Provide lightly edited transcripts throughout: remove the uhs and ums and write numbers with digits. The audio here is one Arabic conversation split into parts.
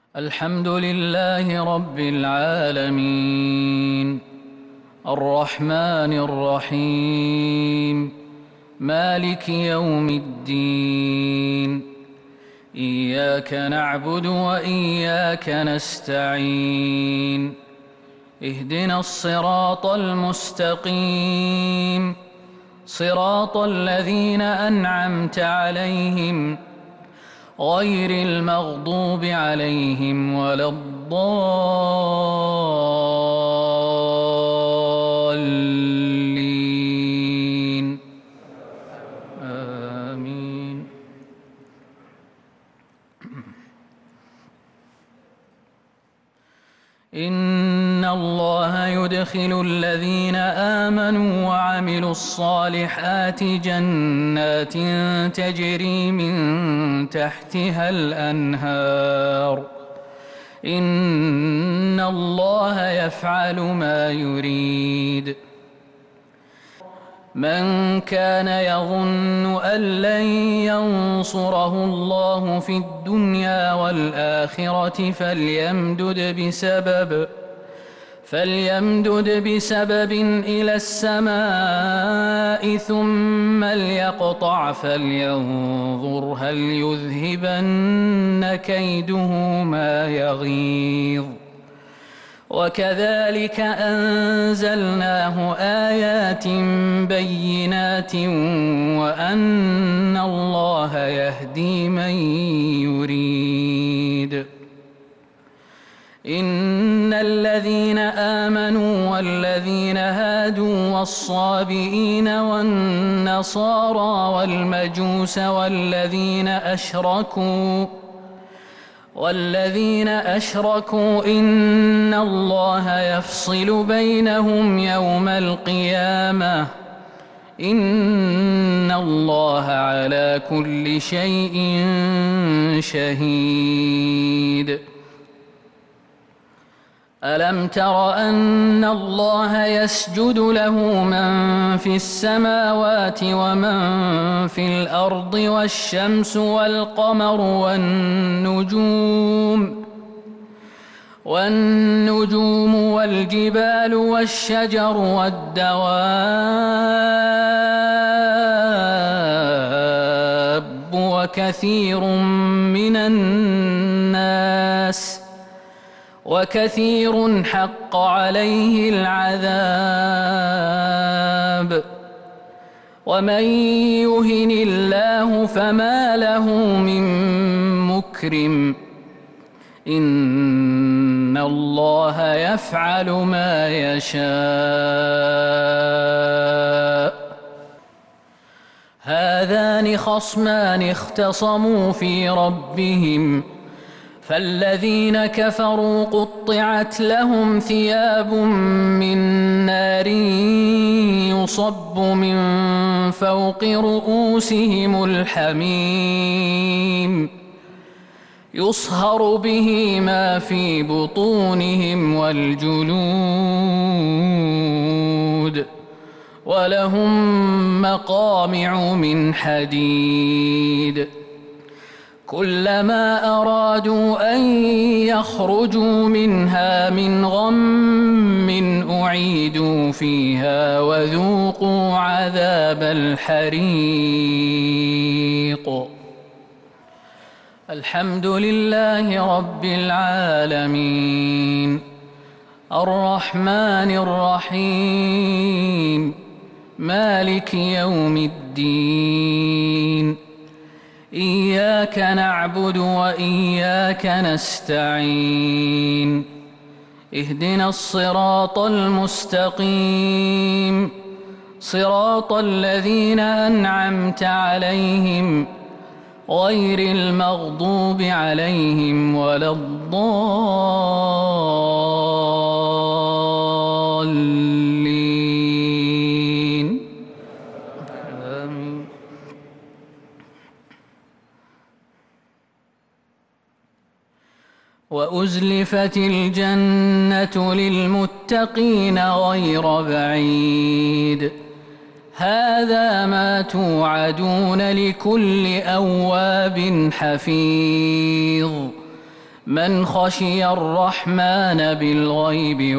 الحمد لله رب العالمين الرحمن الرحيم مالك يوم الدين إياك نعبد وإياك نستعين اهدنا الصراط المستقيم صراط الذين أنعمت عليهم غير المغضوب عليهم ولا الضالين آمين. إن الله يدخل الذين آمنوا وعملوا الصالحات جنات تجري من تحتها الأنهار إن الله يفعل ما يريد. من كان يظن أن لن ينصره الله في الدنيا والآخرة فليمدد بسبب إلى السماء ثم ليقطع فلينظر هل يذهبن كيده ما يغيظ. وكذلك أنزلناه آيات بينات وأن الله يهدي من يريد. إن الذين آمنوا والذين هادوا والصابئين والنصارى والمجوس والذين أشركوا إن الله يفصل بينهم يوم القيامة إن الله على كل شيء شهيد. ألم تر أن الله يسجد له من في السماوات ومن في الأرض والشمس والقمر والنجوم والجبال والشجر والدواب وكثير حق عليه العذاب. ومن يهن الله فما له من مكرم إن الله يفعل ما يشاء. هذان خصمان اختصموا في ربهم فالذين كفروا قطعت لهم ثياب من نار يصب من فوق رؤوسهم الحميم يصهر به ما في بطونهم والجلود ولهم مقامع من حديد كلما أرادوا أن يخرجوا منها من غم أعيدوا فيها وذوقوا عذاب الحريق. الحمد لله رب العالمين الرحمن الرحيم مالك يوم الدين إياك نعبد وإياك نستعين اهدنا الصراط المستقيم صراط الذين أنعمت عليهم غير المغضوب عليهم ولا الضالين آمين. وأزلفت الجنة للمتقين غير بعيد هذا ما توعدون لكل أواب حفيظ من خشي الرحمن بالغيب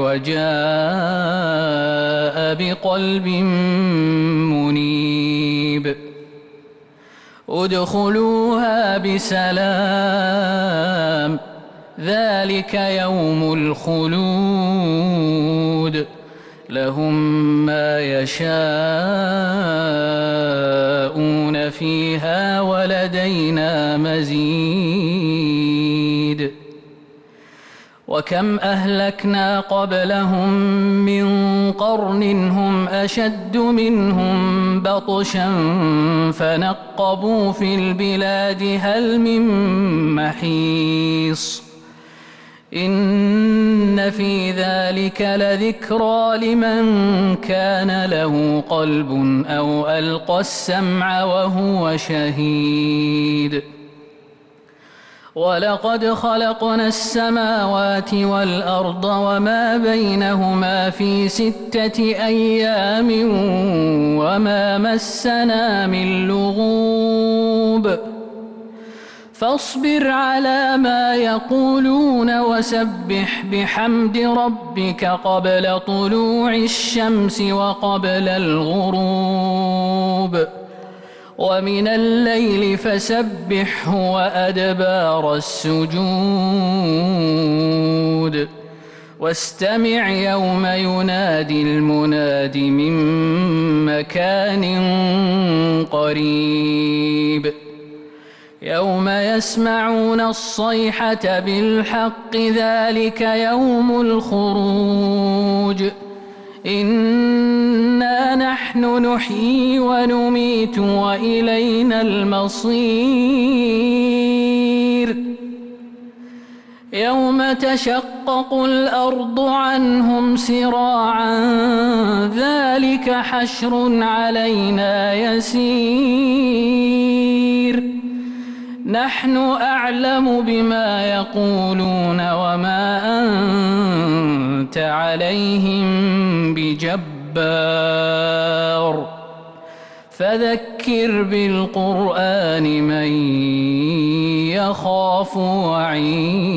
وجاء بقلب منيب ادخلوها بسلام ذلك يوم الخلود لهم ما يشاءون فيها ولدينا مزيد وكم أهلكنا قبلهم من قرن هم أشد منهم بطشا فنقبوا في البلاد هل من محيص إن في ذلك لذكرى لمن كان له قلب أو ألقى السمع وهو شهيد ولقد خلقنا السماوات والأرض وما بينهما في 6 أيام وما مسنا من لغوب فاصبر على ما يقولون وسبح بحمد ربك قبل طلوع الشمس وقبل الغروب ومن الليل فسبحه وأدبار السجود واستمع يوم ينادي المناد من مكان قريب يوم يسمعون الصيحة بالحق ذلك يوم الخروج إنا نحن نحيي ونميت وإلينا المصير يوم تشقق الأرض عنهم سراعا ذلك حشر علينا يسير نحن أعلم بما يقولون وما أنت عليهم بجبار فذكر بالقرآن من يخاف وعيد